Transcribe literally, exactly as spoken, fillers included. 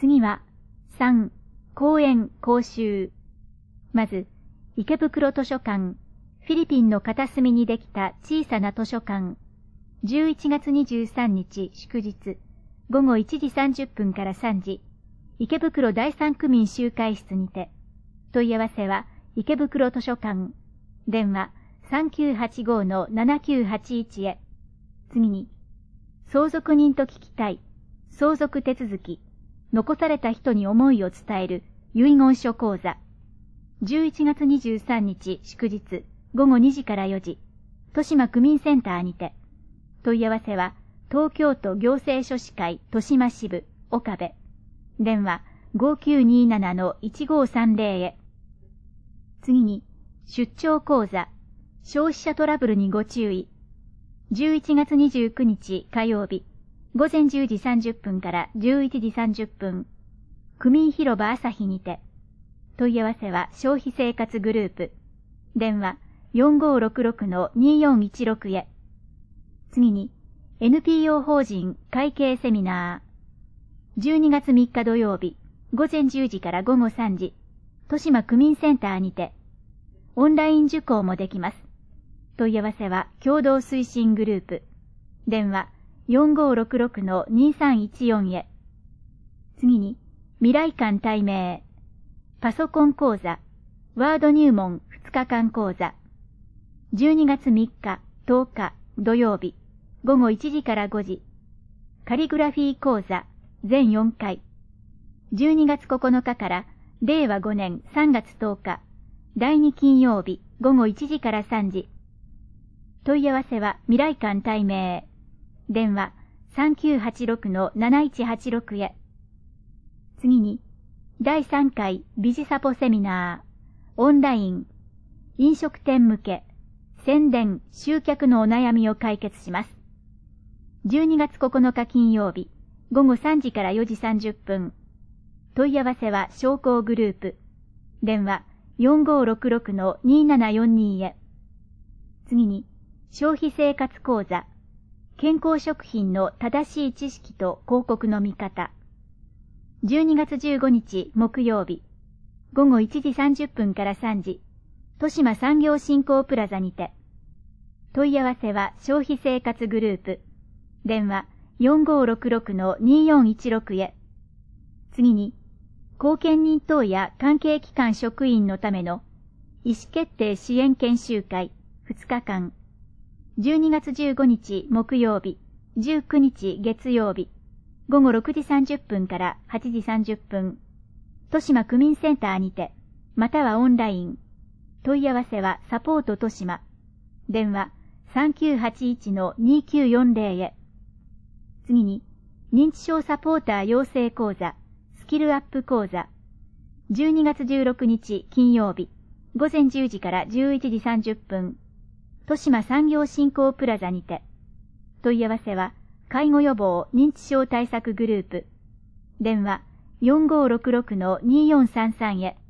次は、さん、講演講習。まず、池袋図書館、フィリピンの片隅にできた小さな図書館。じゅういちがつにじゅうさんにち祝日、ごごいちじさんじゅっぷんからさんじ、池袋第三区民集会室にて。問い合わせは、池袋図書館。電話 さんきゅうはちご のななきゅうはちいち へ。次に、相続人と聞きたい、相続手続き、残された人に思いを伝える遺言書講座。じゅういちがつにじゅうさんにち祝日、ごごにじからよじ、豊島区民センターにて。問い合わせは、東京都行政書士会豊島支部、岡部。電話 ごきゅうになな のいちごさんぜろ へ。次に、出張講座、消費者トラブルにご注意。じゅういちがつにじゅうくにち火曜日、ごぜんじゅうじさんじゅっぷんからじゅういちじさんじゅっぷん、区民広場朝日にて。問い合わせは消費生活グループ。電話 よんごろくろく のによんいちろく へ。次に、エヌピーオー 法人会計セミナー。じゅうにがつみっか土曜日、ごぜんじゅうじからごごさんじ、豊島区民センターにて。オンライン受講もできます。問い合わせは共同推進グループ。電話 よんごろくろく のにさんいちよん へ。次に、未来館対面。パソコン講座、ワード入門ふつかかん講座。じゅうにがつみっか、とおか土曜日、ごごいちじからごじ。カリグラフィー講座、全よんかい。じゅうにがつここのかかられいわごねんさんがつとおか、だいに金曜日、ごごいちじからさんじ。問い合わせは未来館対面。電話 さんきゅうはちろく のなないちはちろく へ。次に、だいさんかいビジサポセミナー、オンライン、飲食店向け、宣伝、集客のお悩みを解決します。じゅうにがつここのか金曜日、ごごさんじからよじさんじゅっぷん。問い合わせは商工グループ。電話 よんごろくろく のにななよんに へ。次に、消費生活講座、健康食品の正しい知識と広告の見方。じゅうにがつじゅうごにち木曜日、ごごいちじさんじゅっぷんからさんじ、豊島産業振興プラザにて。問い合わせは消費生活グループ。電話 よんごろくろく のによんいちろく へ。次に、後見人等や関係機関職員のための意思決定支援研修会ふつかかん。じゅうにがつじゅうごにち木曜日、じゅうくにち月曜日、ごごろくじさんじゅっぷんからはちじさんじゅっぷん。豊島区民センターにて、またはオンライン。問い合わせはサポート豊島。電話 さんきゅうはちいち のにきゅうよんぜろ へ。次に、認知症サポーター養成講座、スキルアップ講座。じゅうにがつじゅうろくにち金曜日、ごぜんじゅうじからじゅういちじさんじゅっぷん。豊島産業振興プラザにて。問い合わせは、介護予防認知症対策グループ。電話 よんごろくろく のによんさんさん へ。